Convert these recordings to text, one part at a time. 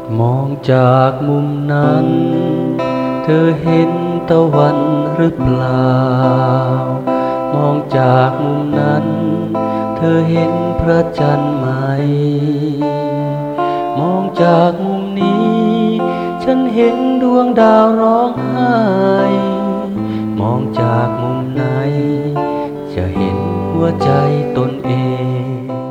มองจากมุมนั้นเธอเห็นตะวันหรือเปล่ามองจากมุมนั้นเธอเห็นพระจันทร์ไหมมองจากมุมนี้ฉันเห็นดวงดาวร้องไห้มองจากมุมไหนจะเห็นหัวใจตนเอง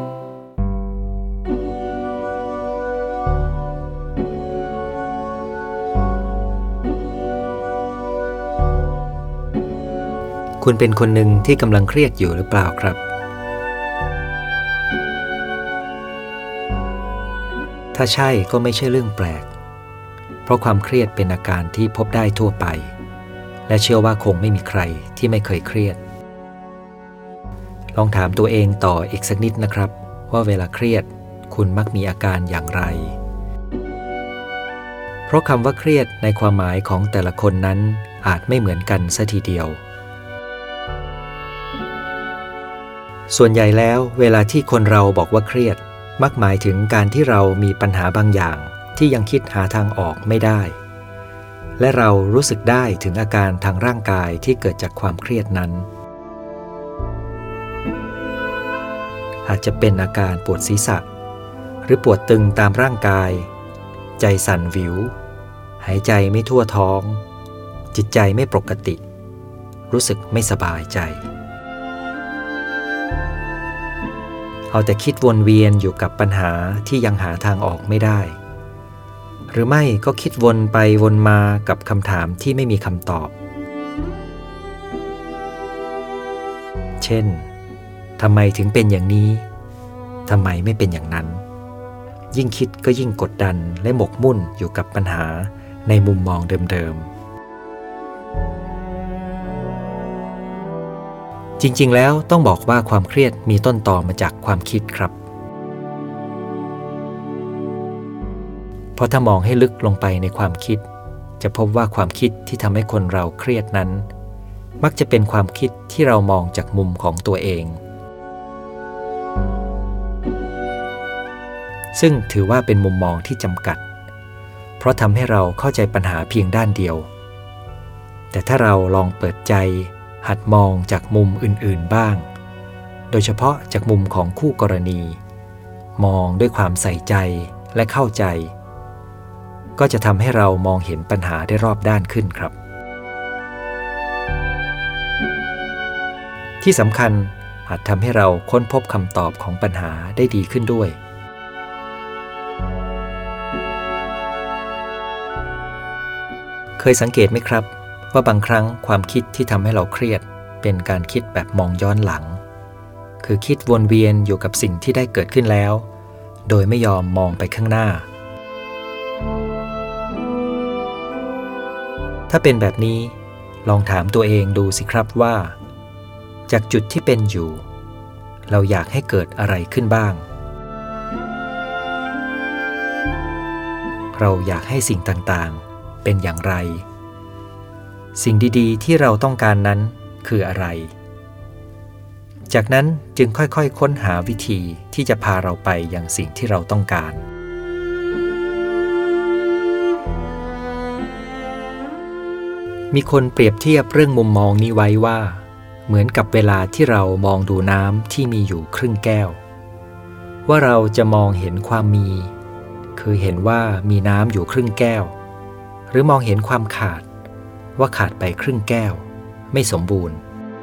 คุณเป็นคนหนึ่งที่กำลังเครียดอยู่หรือเปล่าครับถ้าใช่ก็ไม่ใช่เรื่องแปลกเพราะความเครียดเป็นอาการที่พบได้ทั่วไปและเชื่อว่าคงไม่มีใครที่ไม่เคยเครียดลองถามตัวเองต่ออีกสักนิดนะครับว่าเวลาเครียดคุณมักมีอาการอย่างไรเพราะคำว่าเครียดในความหมายของแต่ละคนนั้นอาจไม่เหมือนกันซะทีเดียวส่วนใหญ่แล้วเวลาที่คนเราบอกว่าเครียดมักหมายถึงการที่เรามีปัญหาบางอย่างที่ยังคิดหาทางออกไม่ได้และเรารู้สึกได้ถึงอาการทางร่างกายที่เกิดจากความเครียดนั้นอาจจะเป็นอาการปวดศีรษะหรือปวดตึงตามร่างกายใจสั่นวิวหายใจไม่ทั่วท้องจิตใจไม่ปกติรู้สึกไม่สบายใจเอาแต่คิดวนเวียนอยู่กับปัญหาที่ยังหาทางออกไม่ได้หรือไม่ก็คิดวนไปวนมากับคำถามที่ไม่มีคำตอบเช่นทำไมถึงเป็นอย่างนี้ทำไมไม่เป็นอย่างนั้นยิ่งคิดก็ยิ่งกดดันและหมกมุ่นอยู่กับปัญหาในมุมมองเดิมๆจริงๆแล้วต้องบอกว่าความเครียดมีต้นตอมาจากความคิดครับเพราะถ้ามองให้ลึกลงไปในความคิดจะพบว่าความคิดที่ทำให้คนเราเครียดนั้นมักจะเป็นความคิดที่เรามองจากมุมของตัวเองซึ่งถือว่าเป็นมุมมองที่จำกัดเพราะทำให้เราเข้าใจปัญหาเพียงด้านเดียวแต่ถ้าเราลองเปิดใจหัดมองจากมุมอื่นๆบ้างโดยเฉพาะจากมุมของคู่กรณีมองด้วยความใส่ใจและเข้าใจก็จะทำให้เรามองเห็นปัญหาได้รอบด้านขึ้นครับที่สำคัญอาจทำให้เราค้นพบคำตอบของปัญหาได้ดีขึ้นด้วยเคยสังเกตไหมครับว่าบางครั้งความคิดที่ทำให้เราเครียดเป็นการคิดแบบมองย้อนหลังคือคิดวนเวียนอยู่กับสิ่งที่ได้เกิดขึ้นแล้วโดยไม่ยอมมองไปข้างหน้าถ้าเป็นแบบนี้ลองถามตัวเองดูสิครับว่าจากจุดที่เป็นอยู่เราอยากให้เกิดอะไรขึ้นบ้างเราอยากให้สิ่งต่างๆเป็นอย่างไรสิ่งดีๆที่เราต้องการนั้นคืออะไรจากนั้นจึงค่อยๆค้นหาวิธีที่จะพาเราไปยังสิ่งที่เราต้องการมีคนเปรียบเทียบเรื่องมุมมองนี้ไว้ว่าเหมือนกับเวลาที่เรามองดูน้ำที่มีอยู่ครึ่งแก้วว่าเราจะมองเห็นความมีคือเห็นว่ามีน้ำอยู่ครึ่งแก้วหรือมองเห็นความขาดว่าขาดไปครึ่งแก้วไม่สมบูรณ์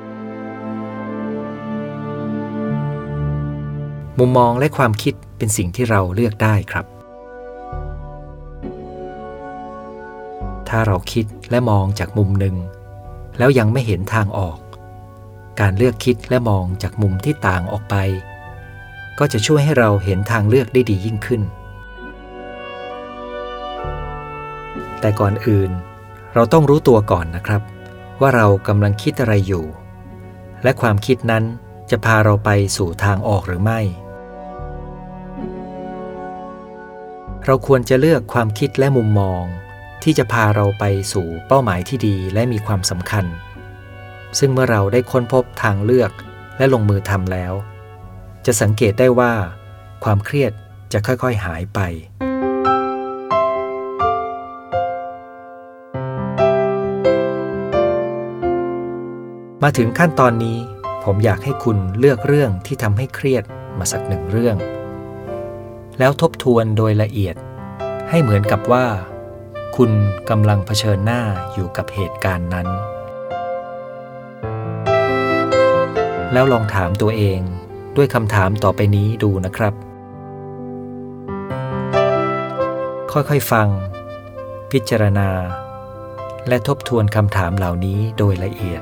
มุมมองและความคิดเป็นสิ่งที่เราเลือกได้ครับถ้าเราคิดและมองจากมุมหนึ่งแล้วยังไม่เห็นทางออกการเลือกคิดและมองจากมุมที่ต่างออกไปก็จะช่วยให้เราเห็นทางเลือกได้ดียิ่งขึ้นแต่ก่อนอื่นเราต้องรู้ตัวก่อนนะครับว่าเรากำลังคิดอะไรอยู่และความคิดนั้นจะพาเราไปสู่ทางออกหรือไม่เราควรจะเลือกความคิดและมุมมองที่จะพาเราไปสู่เป้าหมายที่ดีและมีความสำคัญซึ่งเมื่อเราได้ค้นพบทางเลือกและลงมือทำแล้วจะสังเกตได้ว่าความเครียดจะค่อยๆหายไปมาถึงขั้นตอนนี้ผมอยากให้คุณเลือกเรื่องที่ทำให้เครียดมาสักหนึ่งเรื่องแล้วทบทวนโดยละเอียดให้เหมือนกับว่าคุณกำลังเผชิญหน้าอยู่กับเหตุการณ์นั้นแล้วลองถามตัวเองด้วยคำถามต่อไปนี้ดูนะครับค่อยๆฟังพิจารณาและทบทวนคำถามเหล่านี้โดยละเอียด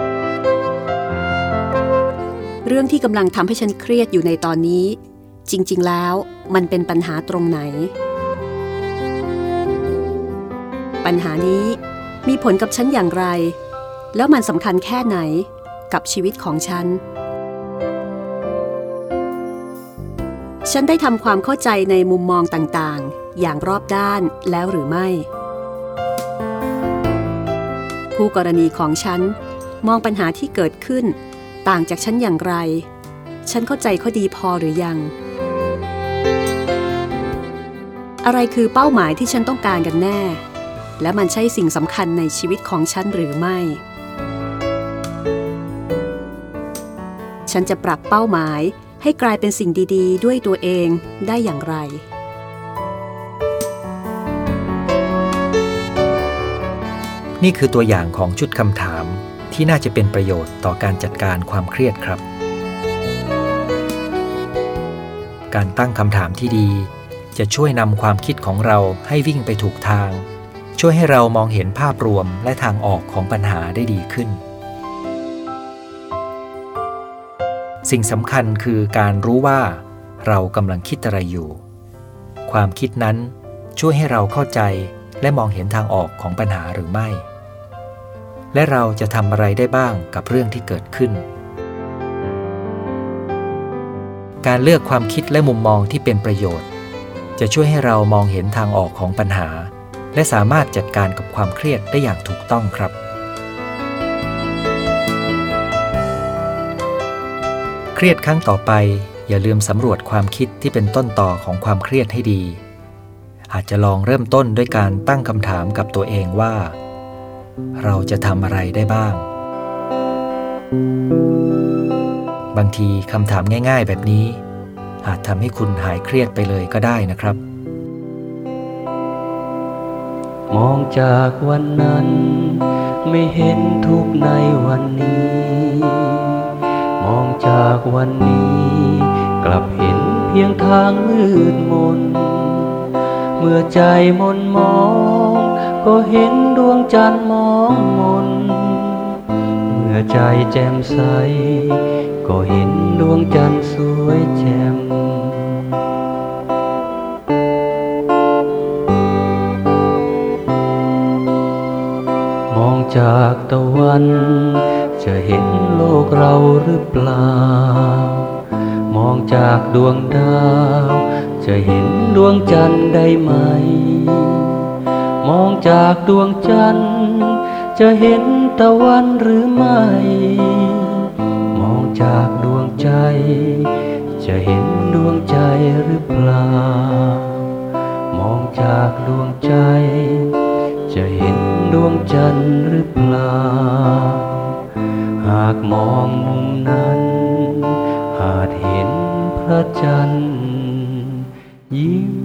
เรื่องที่กำลังทำให้ฉันเครียดอยู่ในตอนนี้จริงๆแล้วมันเป็นปัญหาตรงไหนปัญหานี้มีผลกับฉันอย่างไรแล้วมันสำคัญแค่ไหนกับชีวิตของฉันได้ทำความเข้าใจในมุมมองต่างๆอย่างรอบด้านแล้วหรือไม่ผู้กรณีของฉันมองปัญหาที่เกิดขึ้นต่างจากฉันอย่างไรฉันเข้าใจเขาดีพอหรือยังอะไรคือเป้าหมายที่ฉันต้องการกันแน่และมันใช่สิ่งสำคัญในชีวิตของฉันหรือไม่ฉันจะปรับเป้าหมายให้กลายเป็นสิ่งดีๆด้วยตัวเองได้อย่างไรนี่คือตัวอย่างของชุดคำถามที่น่าจะเป็นประโยชน์ต่อการจัดการความเครียดครับการตั้งคำถามที่ดีจะช่วยนำความคิดของเราให้วิ่งไปถูกทางช่วยให้เรามองเห็นภาพรวมและทางออกของปัญหาได้ดีขึ้นสิ่งสำคัญคือการรู้ว่าเรากำลังคิดอะไรอยู่ความคิดนั้นช่วยให้เราเข้าใจและมองเห็นทางออกของปัญหาหรือไม่และเราจะทำอะไรได้บ้างกับเรื่องที่เกิดขึ้นการเลือกความคิดและมุมมองที่เป็นประโยชน์จะช่วยให้เรามองเห็นทางออกของปัญหาและสามารถจัดการกับความเครียดได้อย่างถูกต้องครับเครียดครั้งต่อไปอย่าลืมสำรวจความคิดที่เป็นต้นต่อของความเครียดให้ดีอาจจะลองเริ่มต้นด้วยการตั้งคำถามกับตัวเองว่าเราจะทำอะไรได้บ้างบางทีคำถามง่ายๆแบบนี้อาจทำให้คุณหายเครียดไปเลยก็ได้นะครับมองจากวันนั้นไม่เห็นทุกข์ในวันนี้มองจากวันนี้กลับเห็นเพียงทางมืดมนเมื่อใจมนมองก็เห็นดวงจันทร์มองมนเมื่อใจแจ่มใสก็เห็นดวงจันทร์สวยแจ่มมองจากตะวันจะเห็นโลกเราหรือเปล่ามองจากดวงดาวจะเห็นดวงจันทร์ได้ไหมมองจากดวงจันทร์จะเห็นตะวันหรือไม่มองจากดวงใจจะเห็นดวงใจหรือเปล่ามองจากดวงใจจะเห็นดวงจันทร์หรือเปล่าหากมองมุมนั้นอาจเห็นพระจันทร์ยิ้ม